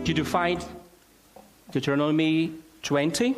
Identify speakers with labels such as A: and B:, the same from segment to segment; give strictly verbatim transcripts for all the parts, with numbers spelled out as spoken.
A: Did you find Deuteronomy twenty?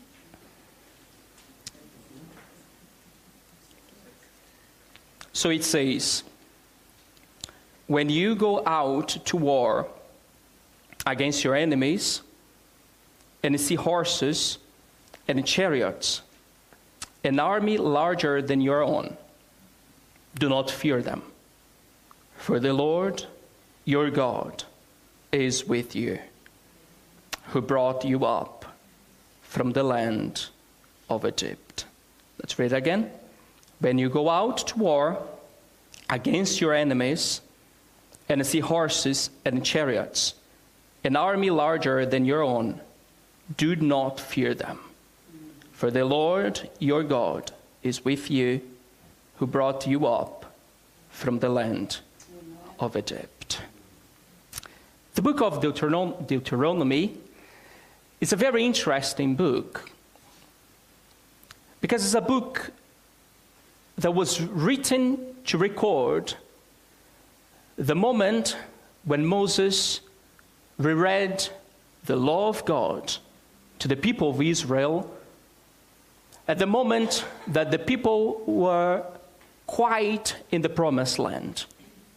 A: So it says, when you go out to war against your enemies and see horses and chariots, an army larger than your own, do not fear them. For the Lord, your God, is with you, who brought you up from the land of Egypt. Let's read again. When you go out to war against your enemies and see horses and chariots, an army larger than your own, do not fear them. For the Lord your God is with you, who brought you up from the land of Egypt. The book of Deuteron- Deuteronomy is a very interesting book because it's a book that was written to record the moment when Moses reread the law of God to the people of Israel at the moment that the people were quite in the promised land.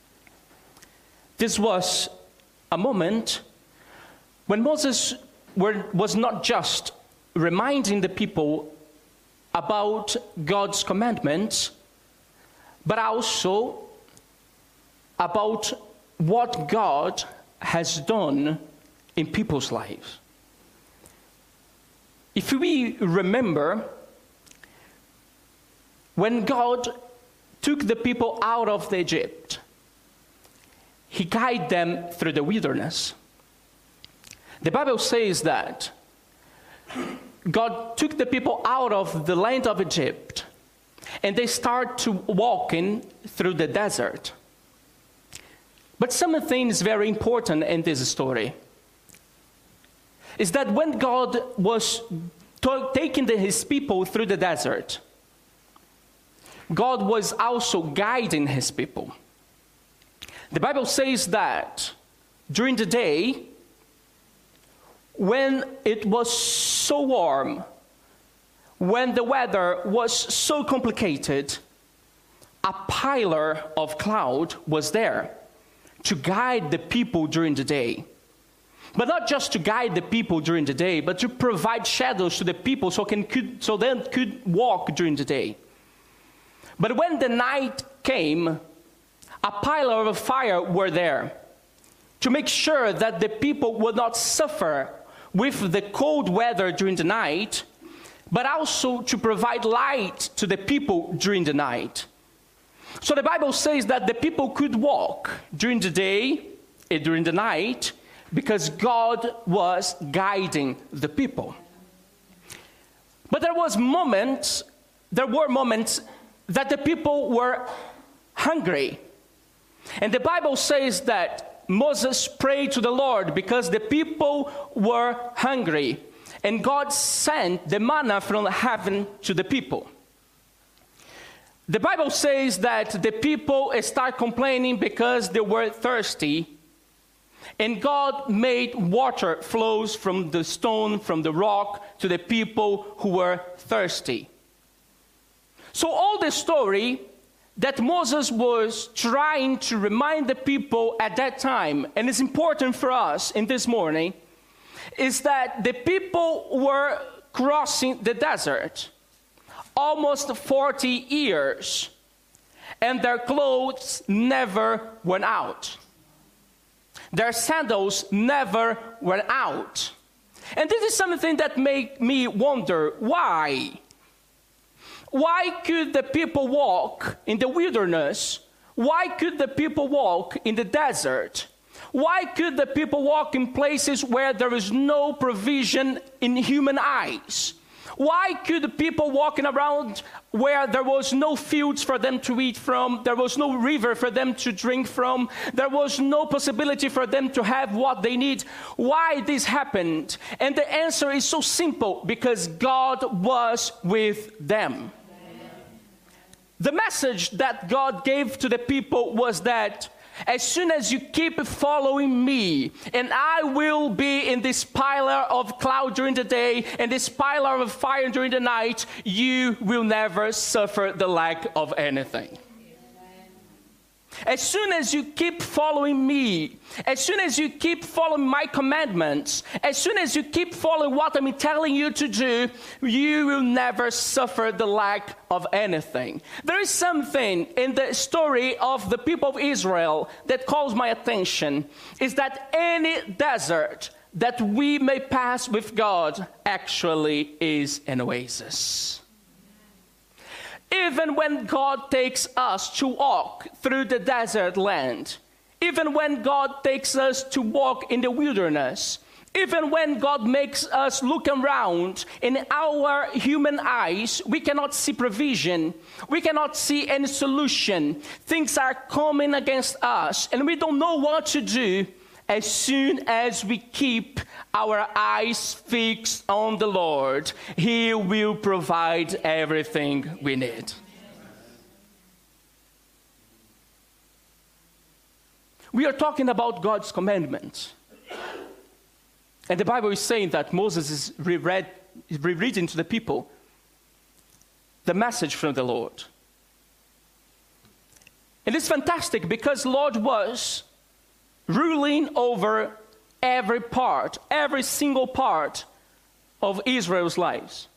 A: This was a moment when Moses were, was not just reminding the people about God's commandments, but also about what God has done in people's lives. If we remember, when God took the people out of Egypt, he guided them through the wilderness. The Bible says that God took the people out of the land of Egypt, and they start to walking through the desert. But something is very important in this story is that when God was to- taking the, his people through the desert, God was also guiding his people. The Bible says that during the day, when it was so warm, when the weather was so complicated, a pillar of cloud was there to guide the people during the day. But not just to guide the people during the day, but to provide shadows to the people so, can, could, so they could walk during the day. But when the night came, a pillar of fire were there to make sure that the people would not suffer with the cold weather during the night, but also to provide light to the people during the night. So the Bible says that the people could walk during the day and during the night because God was guiding the people. But there was moments, there were moments that the people were hungry. And the Bible says that Moses prayed to the Lord because the people were hungry. And God sent the manna from heaven to the people. The Bible says that the people start complaining because they were thirsty. And God made water flows from the stone, from the rock, to the people who were thirsty. So all the story that Moses was trying to remind the people at that time, and it's important for us in this morning, is that the people were crossing the desert almost forty years, and their clothes never went out. Their sandals never went out. And this is something that made me wonder, why? Why could the people walk in the wilderness? Why could the people walk in the desert? Why could the people walk in places where there is no provision in human eyes? Why could the people walking around where there was no fields for them to eat from, there was no river for them to drink from, there was no possibility for them to have what they need? Why this happened? And the answer is so simple, because God was with them. The message that God gave to the people was that As soon as you keep following me, and I will be in this pillar of cloud during the day and this pillar of fire during the night, you will never suffer the lack of anything. As soon as you keep following me, as soon as you keep following my commandments, as soon as you keep following what I'm telling you to do, you will never suffer the lack of anything. There is something in the story of the people of Israel that calls my attention, is that any desert that we may pass with God actually is an oasis. Even when God takes us to walk through the desert land, even when God takes us to walk in the wilderness, even when God makes us look around, in our human eyes, we cannot see provision, we cannot see any solution. Things are coming against us, and we don't know what to do. As soon as we keep our eyes fixed on the Lord, He will provide everything we need. We are talking about God's commandments. And the Bible is saying that Moses is reread, rereading to the people the message from the Lord. And it's fantastic because the Lord was ruling over every part, every single part of Israel's lives.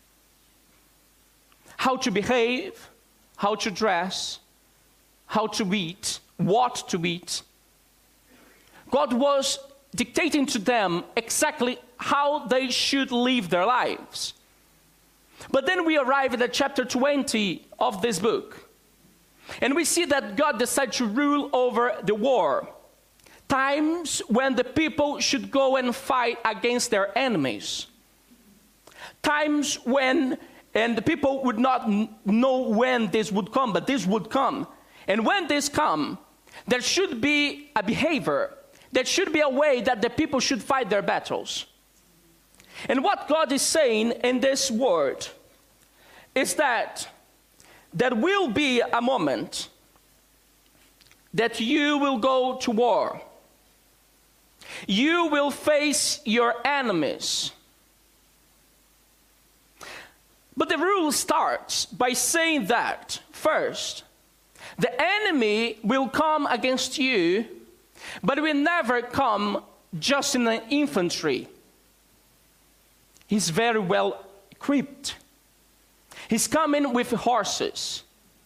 A: How to behave, how to dress, how to eat, what to eat. God was dictating to them exactly how they should live their lives. But then we arrive at chapter twenty of this book, and we see that God decided to rule over the war. Times when the people should go and fight against their enemies. Times when, and the people would not know when this would come, but this would come. And when this come, there should be a behavior, there should be a way that the people should fight their battles. And what God is saying in this word is that there will be a moment that you will go to war. You will face your enemies. But the rule starts by saying that, first, the enemy will come against you, but will never come just in an infantry. He's very well equipped. He's coming with horses.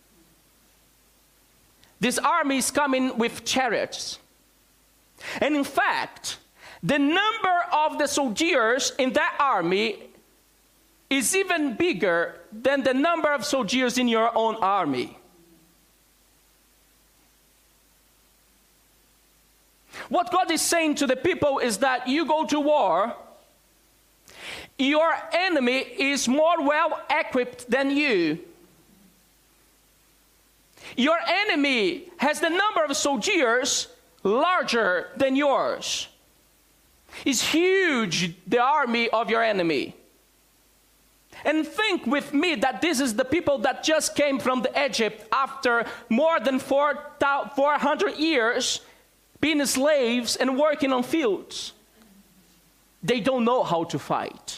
A: This army is coming with chariots. And in fact, the number of the soldiers in that army is even bigger than the number of soldiers in your own army. What God is saying to the people is that you go to war, your enemy is more well equipped than you. Your enemy has the number of soldiers larger than yours. It's huge, the army of your enemy. And think with me that this is the people that just came from the Egypt after more than four hundred years being slaves and working on fields. They don't know how to fight.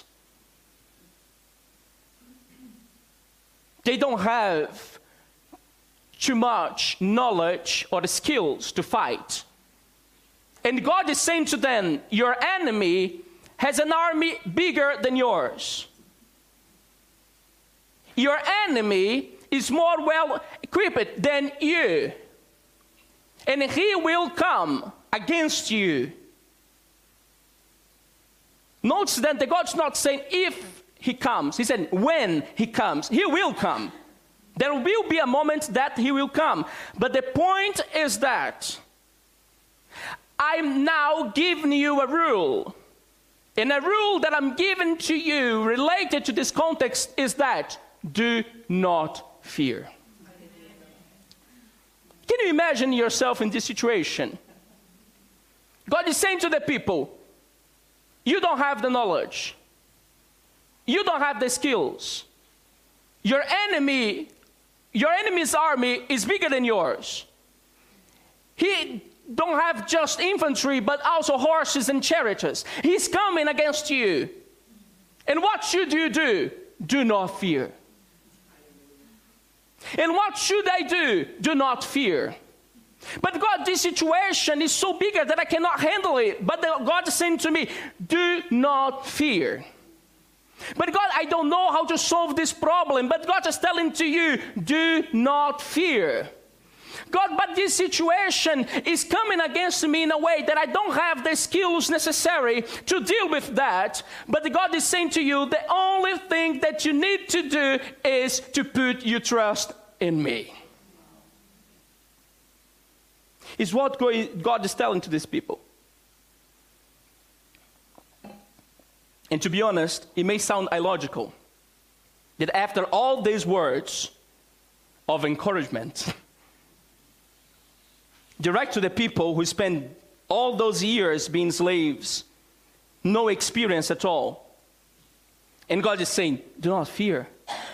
A: They don't have too much knowledge or the skills to fight. And God is saying to them, your enemy has an army bigger than yours. Your enemy is more well equipped than you. And he will come against you. Notice that the God's not saying if he comes. He said when he comes. He will come. There will be a moment that he will come. But the point is that I'm now giving you a rule. And a rule that I'm giving to you related to this context is that do not fear. Can you imagine yourself in this situation? God is saying to the people, you don't have the knowledge. You don't have the skills. Your enemy, your enemy's army is bigger than yours. He don't have just infantry, but also horses and chariots. He's coming against you. And what should you do? Do not fear. And what should I do? Do not fear. But God, this situation is so bigger that I cannot handle it. But God is saying to me, do not fear. But God, I don't know how to solve this problem. But God is telling to you, do not fear. God, but this situation is coming against me in a way that I don't have the skills necessary to deal with that. But God is saying to you, the only thing that you need to do is to put your trust in me. Is what God is telling to these people. And to be honest, it may sound illogical that after all these words of encouragement, direct to the people who spent all those years being slaves, no experience at all, and God is saying, do not fear.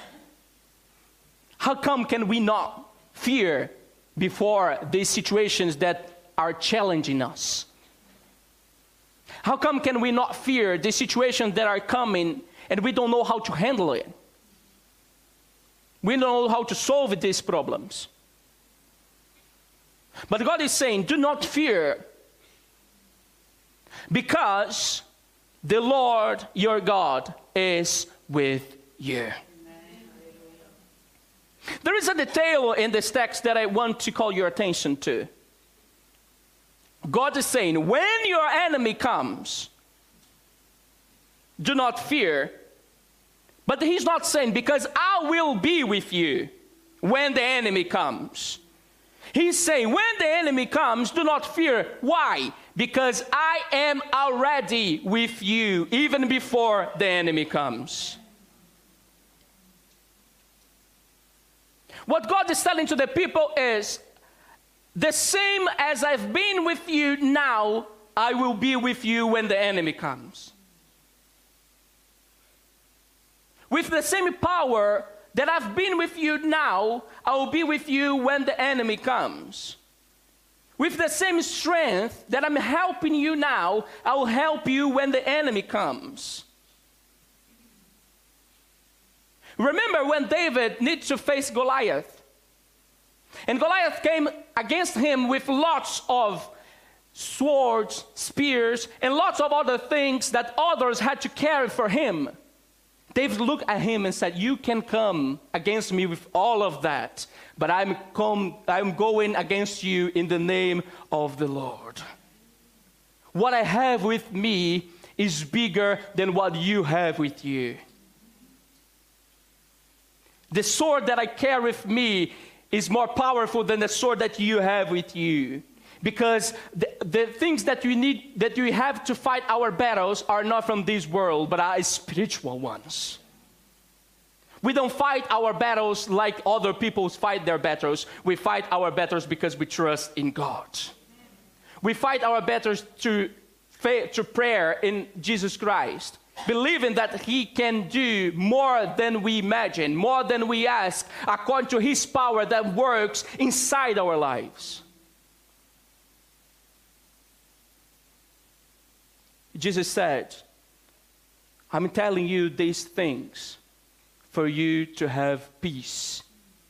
A: How come can we not fear before these situations that are challenging us? How come can we not fear the situations that are coming and we don't know how to handle it? We don't know how to solve these problems. But God is saying, do not fear, because the Lord your God is with you. There is a detail in this text that I want to call your attention to. God is saying, when your enemy comes, do not fear. But he's not saying, because I will be with you when the enemy comes. He's saying, when the enemy comes, do not fear. Why? Because I am already with you, even before the enemy comes. What God is telling to the people is, the same as I've been with you now, I will be with you when the enemy comes. With the same power that I've been with you now, I will be with you when the enemy comes. With the same strength that I'm helping you now, I will help you when the enemy comes. Remember when David needed to face Goliath. And Goliath came against him with lots of swords, spears, and lots of other things that others had to carry for him. David looked at him and said, you can come against me with all of that, but I'm, come, I'm going against you in the name of the Lord. What I have with me is bigger than what you have with you. The sword that I carry with me is more powerful than the sword that you have with you. Because the, the things that we need, that we have to fight our battles are not from this world, but are spiritual ones. We don't fight our battles like other people fight their battles. We fight our battles because we trust in God. We fight our battles through, through prayer in Jesus Christ, believing that He can do more than we imagine, more than we ask, according to His power that works inside our lives. Jesus said, I'm telling you these things for you to have peace.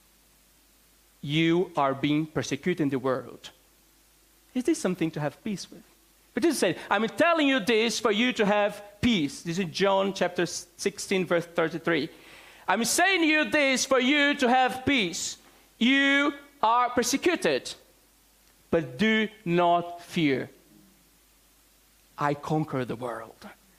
A: You are being persecuted in the world. Is this something to have peace with? But Jesus said, I'm telling you this for you to have peace. This is John chapter sixteen, verse thirty-three. I'm saying you this for you to have peace. You are persecuted, but do not fear. I conquer the world.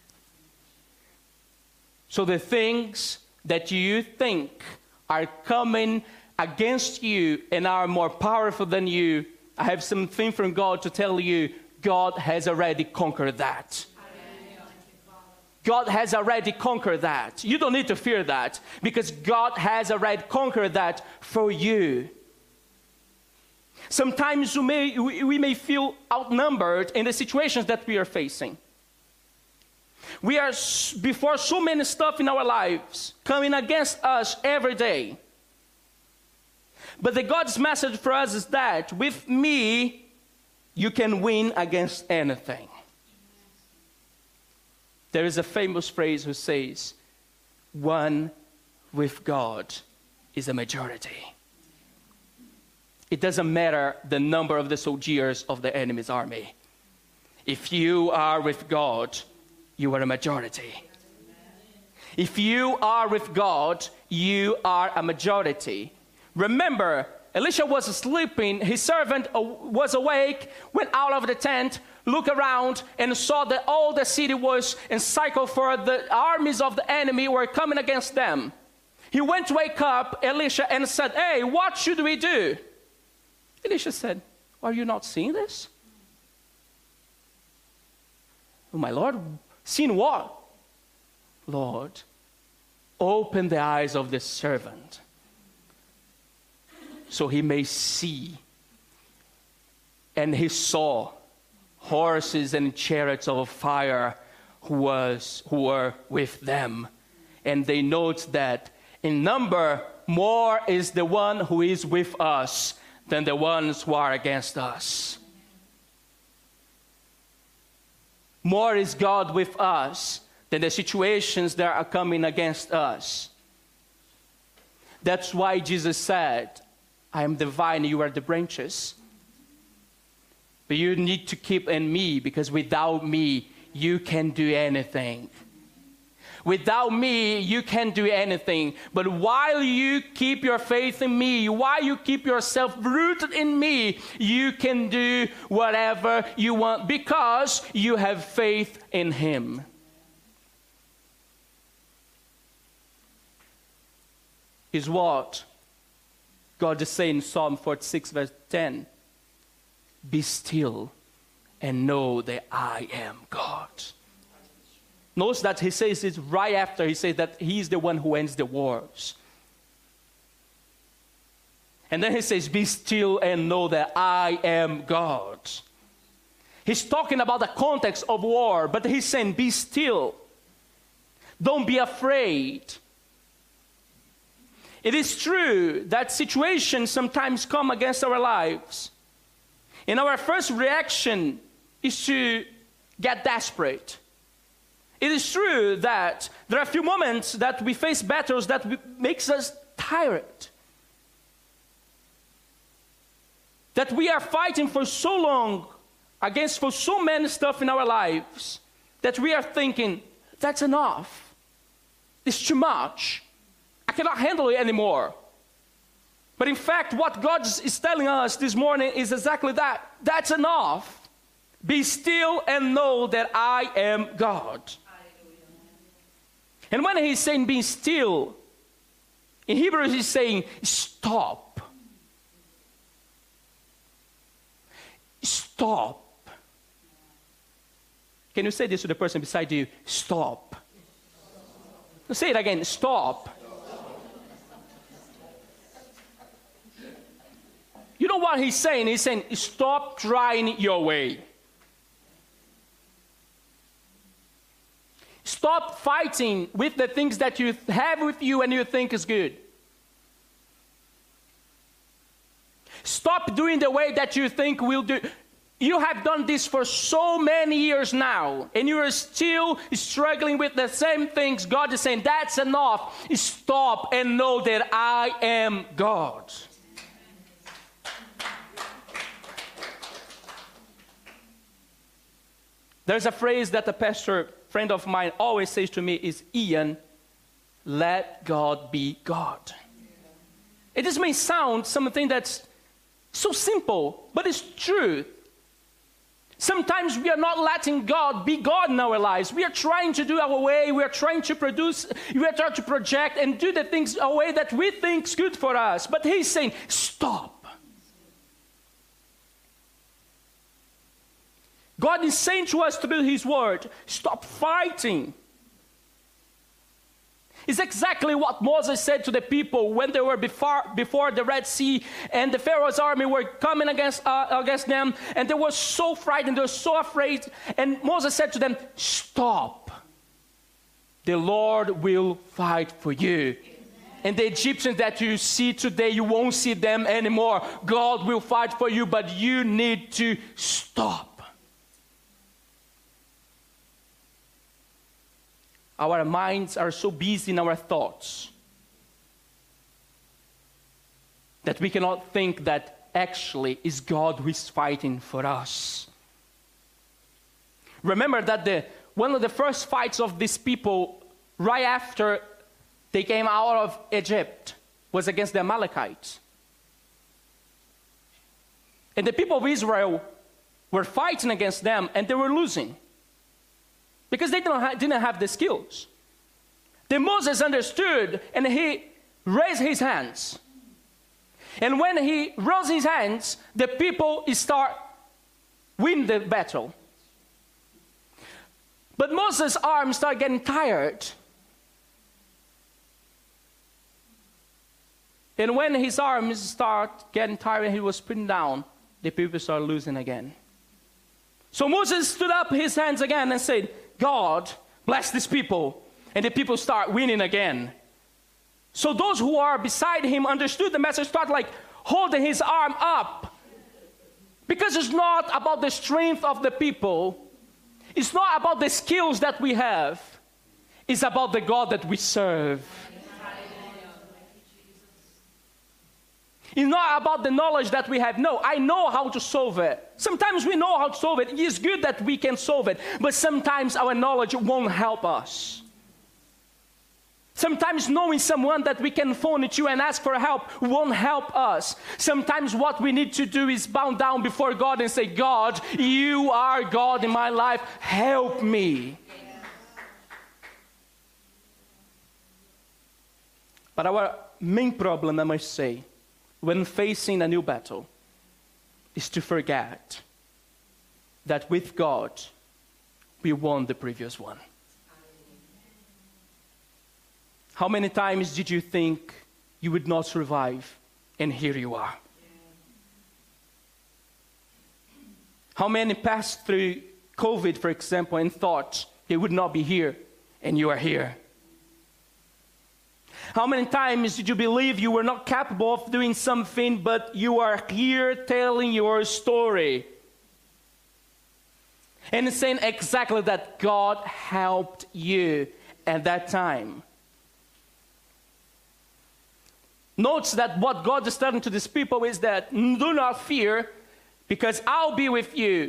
A: So the things that you think are coming against you and are more powerful than you, I have something from God to tell you. God has already conquered that. God has already conquered that. You don't need to fear that, because God has already conquered that for you. Sometimes we may, we may feel outnumbered in the situations that we are facing. We are before so many stuff in our lives coming against us every day. But the God's message for us is that with me, you can win against anything. There is a famous phrase who says, one with God is a majority. It doesn't matter the number of the soldiers of the enemy's army. If you are with God, you are a majority. If you are with God, you are a majority. Remember, Elisha was sleeping, his servant was awake, went out of the tent, looked around, and saw that all the city was encircled, for the armies of the enemy were coming against them. He went to wake up Elisha and said, hey, what should we do? Elisha said, are you not seeing this? Oh, my Lord, seeing what? Lord, open the eyes of this servant so he may see. And he saw horses and chariots of fire who, was, who were with them. And they note that in number, more is the one who is with us than the ones who are against us. More is God with us than the situations that are coming against us. That's why Jesus said, I am the vine, you are the branches. But you need to keep in me, because without me, you can do anything. Without me, you can't do anything. But while you keep your faith in me, while you keep yourself rooted in me, you can do whatever you want because you have faith in him. Is what God is saying in Psalm forty-six, verse ten. Be still and know that I am God. Notice that he says it right after he says that he's the one who ends the wars. And then he says, be still and know that I am God. He's talking about the context of war, but he's saying, be still. Don't be afraid. It is true that situations sometimes come against our lives. And our first reaction is to get desperate. It is true that there are a few moments that we face battles that makes us tired. That we are fighting for so long against for so many stuff in our lives that we are thinking, that's enough. It's too much. I cannot handle it anymore. But in fact, what God is telling us this morning is exactly that. That's enough. Be still and know that I am God. And when he's saying be still, in Hebrew he's saying stop. Stop. Can you say this to the person beside you? Stop. Say it again, stop. You know what he's saying? He's saying, stop trying your way. Stop fighting with the things that you have with you and you think is good. Stop doing the way that you think will do. You have done this for so many years now, and you are still struggling with the same things. God is saying, that's enough. Stop and know that I am God. There's a phrase that a pastor friend of mine always says to me is, Ian, let God be God. It just may sound something that's so simple, but it's true. Sometimes we are not letting God be God in our lives. We are trying to do our way. We are trying to produce, we are trying to project and do the things a way that we think is good for us. But he's saying, stop. God is saying to us through his word, stop fighting. It's exactly what Moses said to the people when they were before, before the Red Sea and the Pharaoh's army were coming against, uh, against them, and they were so frightened, they were so afraid, and Moses said to them, stop. The Lord will fight for you. Amen. And the Egyptians that you see today, you won't see them anymore. God will fight for you, but you need to stop. Our minds are so busy in our thoughts that we cannot think that actually is God who is fighting for us. Remember that the, one of the first fights of these people right after they came out of Egypt was against the Amalekites. And the people of Israel were fighting against them, and they were losing because they didn't, ha- didn't have the skills. Then Moses understood, and he raised his hands. And when he rose his hands, the people start win the battle. But Moses' arms start getting tired. And when his arms start getting tired and he was putting down, the people start losing again. So Moses stood up his hands again and said, God, bless these people. And the people start winning again. So those who are beside him understood the message, start like holding his arm up. Because it's not about the strength of the people. It's not about the skills that we have. It's about the God that we serve. It's not about the knowledge that we have. No, I know how to solve it. Sometimes we know how to solve it. It is good that we can solve it. But sometimes our knowledge won't help us. Sometimes knowing someone that we can phone it to and ask for help won't help us. Sometimes what we need to do is bow down before God and say, God, you are God in my life. Help me. But our main problem, I must say, when facing a new battle, is to forget that with God, we won the previous one. How many times did you think you would not survive, and here you are? How many passed through COVID, for example, and thought they would not be here, and you are here? How many times did you believe you were not capable of doing something, but you are here telling your story? And saying exactly that God helped you at that time. Notice that what God is telling to these people is that do not fear, because I'll be with you.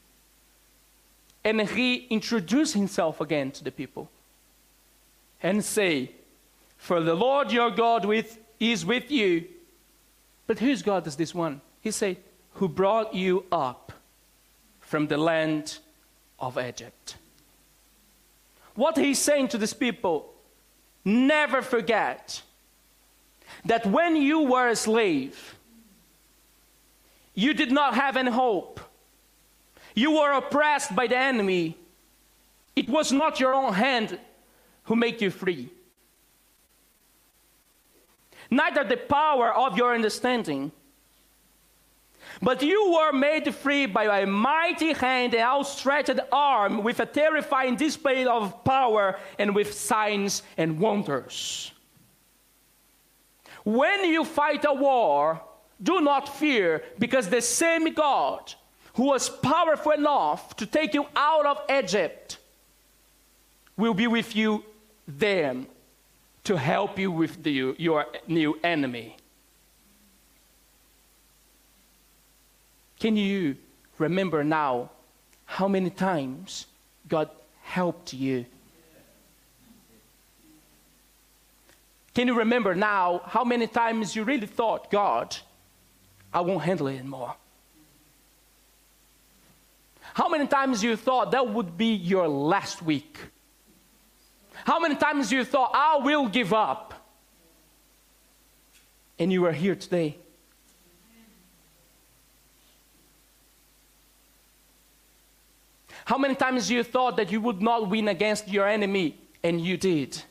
A: And he introduced himself again to the people and say, for the Lord your God with, is with you. But whose God is this one? He said, who brought you up from the land of Egypt. What he's saying to these people, never forget that when you were a slave, you did not have any hope. You were oppressed by the enemy. It was not your own hand who made you free. Neither the power of your understanding. But you were made free by a mighty hand and outstretched arm, with a terrifying display of power and with signs and wonders. When you fight a war, do not fear, because the same God who was powerful enough to take you out of Egypt will be with you then to help you with the, your new enemy. Can you remember now how many times God helped you? Can you remember now how many times you really thought, God, I won't handle it anymore? How many times you thought that would be your last week? How many times you thought, I will give up? And you are here today. How many times you thought that you would not win against your enemy, and you did?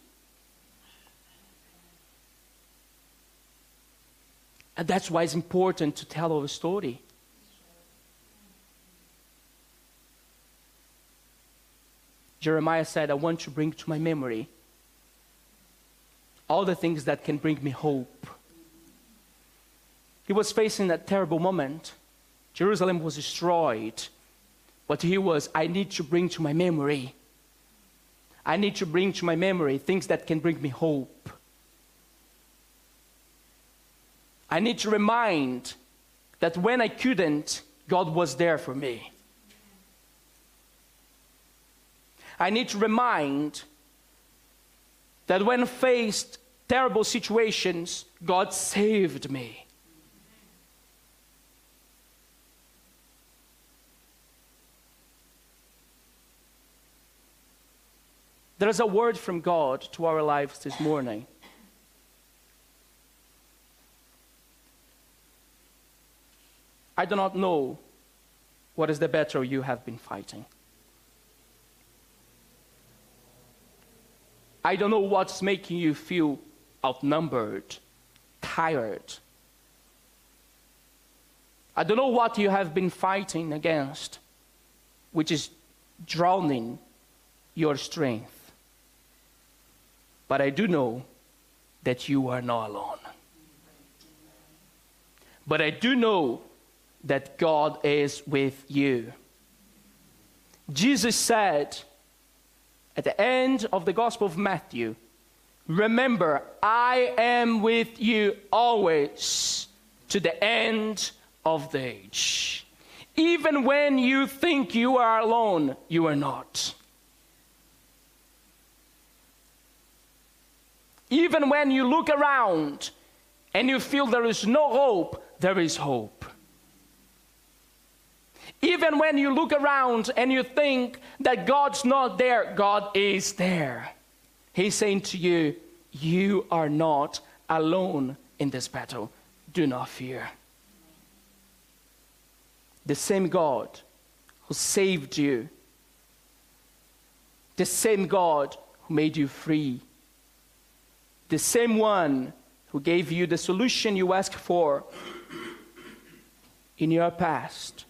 A: And that's why it's important to tell our story. Jeremiah said, I want to bring to my memory all the things that can bring me hope. He was facing that terrible moment. Jerusalem was destroyed. But he was, I need to bring to my memory. I need to bring to my memory things that can bring me hope. I need to remind that when I couldn't, God was there for me. I need to remind that when faced terrible situations, God saved me. There is a word from God to our lives this morning. I do not know what is the battle you have been fighting. I don't know what's making you feel outnumbered, tired. I don't know what you have been fighting against, which is drowning your strength. But I do know that you are not alone. But I do know that God is with you. Jesus said at the end of the Gospel of Matthew, remember, I am with you always to the end of the age. Even when you think you are alone, you are not. Even when you look around and you feel there is no hope, there is hope. Even when you look around and you think that God's not there, God is there. He's saying to you, you are not alone in this battle. Do not fear. The same God who saved you, the same God who made you free, the same one who gave you the solution you asked for in your past,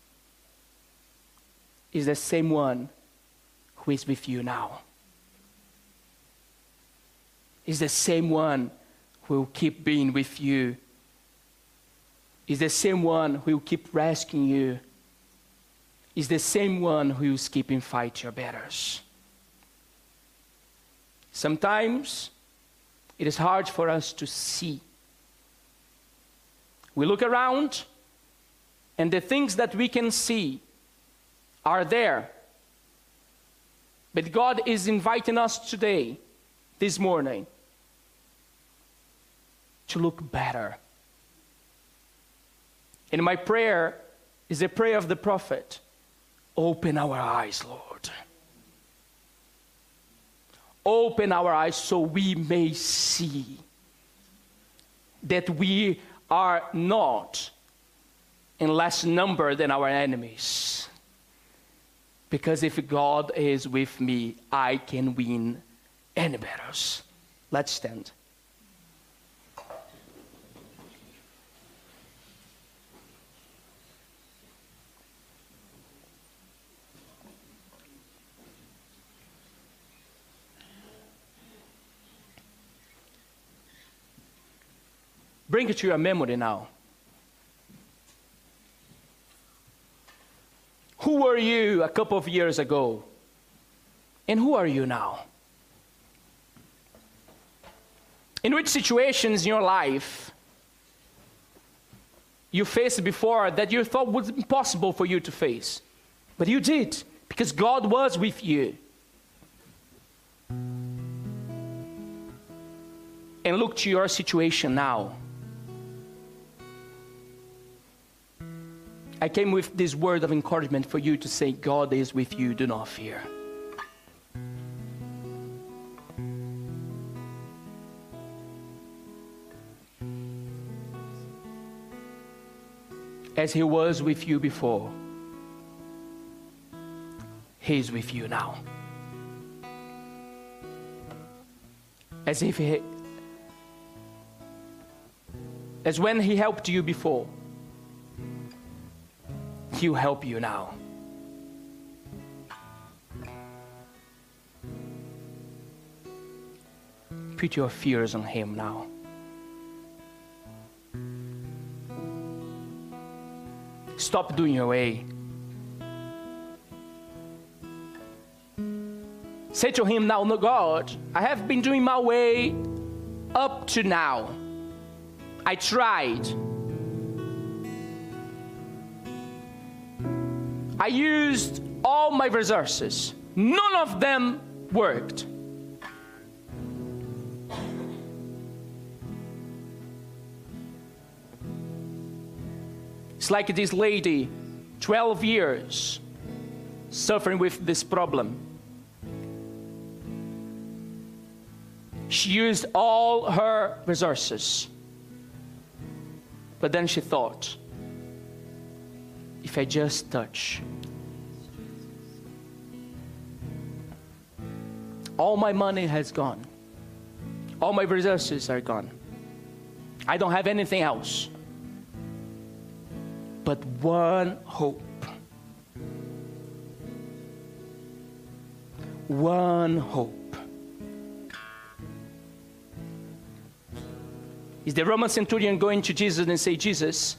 A: is the same one who is with you now. Is the same one who will keep being with you. Is the same one who will keep rescuing you. Is the same one who will keep and fight your battles. Sometimes it is hard for us to see. We look around and the things that we can see are there. But God is inviting us today, this morning, to look better. And my prayer is a prayer of the prophet. Open our eyes, Lord. Open our eyes so we may see that we are not in less number than our enemies. Because if God is with me, I can win any battles. Let's stand. Bring it to your memory now. Who were you a couple of years ago? And who are you now? In which situations in your life you faced before that you thought was impossible for you to face? But you did, because God was with you. And look to your situation now. I came with this word of encouragement for you to say, God is with you, do not fear. As He was with you before, He is with you now. As if He, as when He helped you before, He'll help you now. Put your fears on him now. Stop doing your way. Say to him now, no, God, I have been doing my way up to now. I tried. I used all my resources. None of them worked. It's like this lady, twelve years, suffering with this problem. She used all her resources. But then she thought, if I just touch, all my money has gone. All my resources are gone. I don't have anything else. But one hope. One hope. Is the Roman centurion going to Jesus and say, Jesus,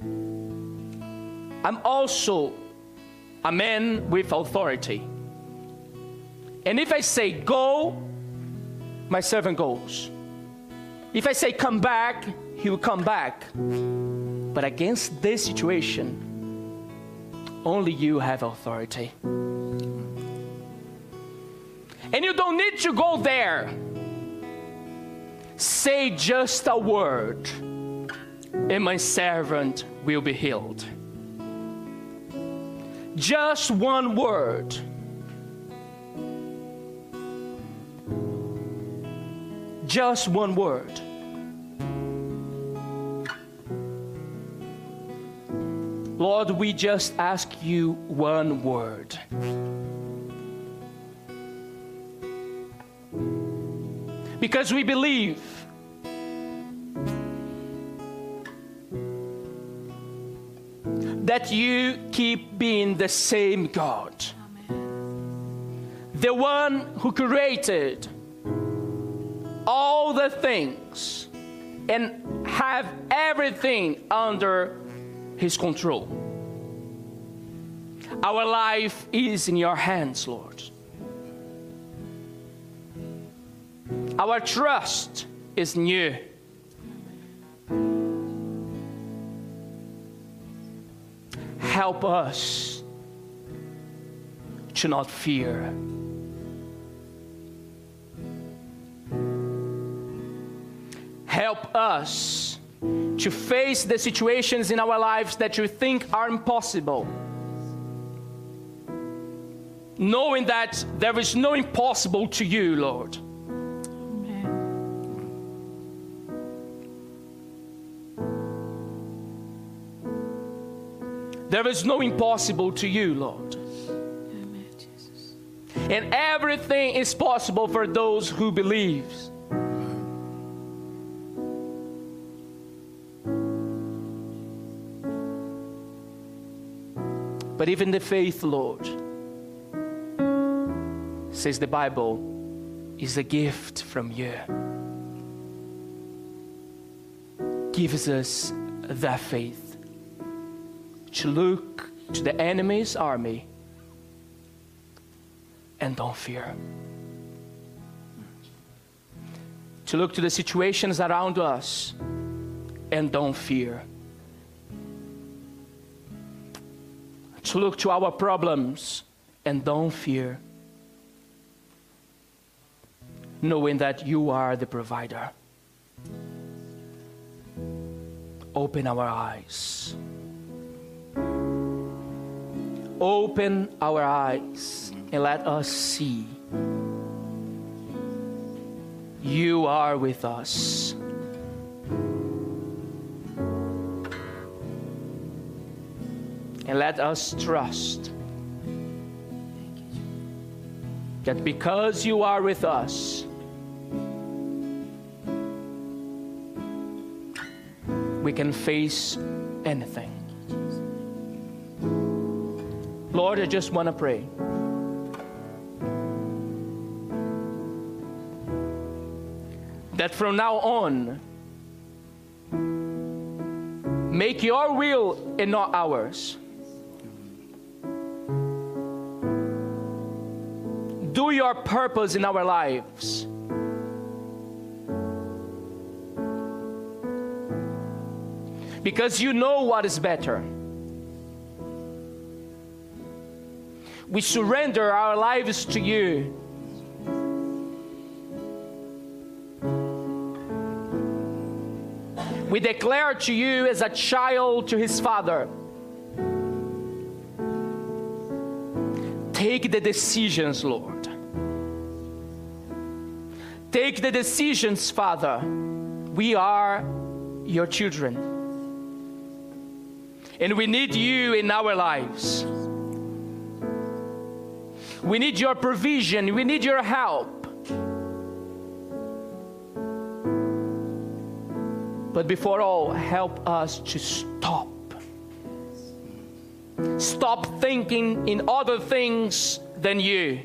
A: I'm also a man with authority. And if I say go, my servant goes. If I say come back, he will come back. But against this situation, only you have authority. And you don't need to go there. Say just a word, and my servant will be healed. Just one word. Just one word. Lord, we just ask you one word. Because we believe that you keep being the same God. Amen. The one who created all the things and have everything under his control. Our life is in your hands, Lord. Our trust is in you. Help us to not fear. Help us to face the situations in our lives that you think are impossible, knowing that there is no impossible to you, Lord. There is no impossible to you, Lord. Amen, Jesus. And everything is possible for those who believe. But even the faith, Lord, says the Bible, is a gift from you. Gives us that faith to look to the enemy's army and don't fear. To look to the situations around us and don't fear. To look to our problems and don't fear. Knowing that you are the provider. Open our eyes. Open our eyes and let us see. You are with us. And let us trust that because you are with us, we can face anything. Lord, I just want to pray. that from now on, make your will and not ours. Do your purpose in our lives. Because you know what is better. We surrender our lives to you. We declare to you as a child to his father. Take the decisions, Lord. Take the decisions, Father. We are your children. And we need you in our lives. We need your provision. We need your help. But before all, help us to stop. Stop thinking in other things than you.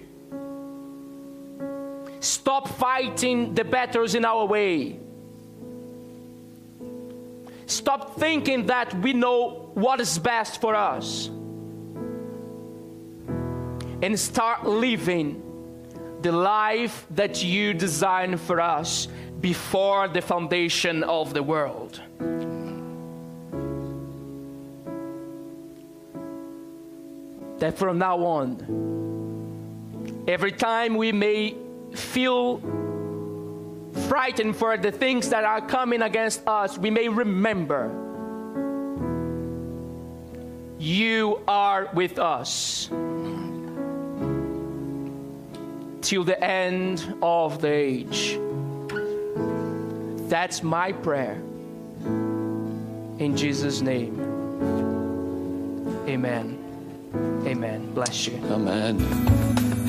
A: Stop fighting the battles in our way. Stop thinking that we know what is best for us. And start living the life that you designed for us before the foundation of the world. That from now on, every time we may feel frightened for the things that are coming against us, we may remember you are with us till the end of the age. That's my prayer. In Jesus' name. Amen. Amen. Bless you.
B: Amen.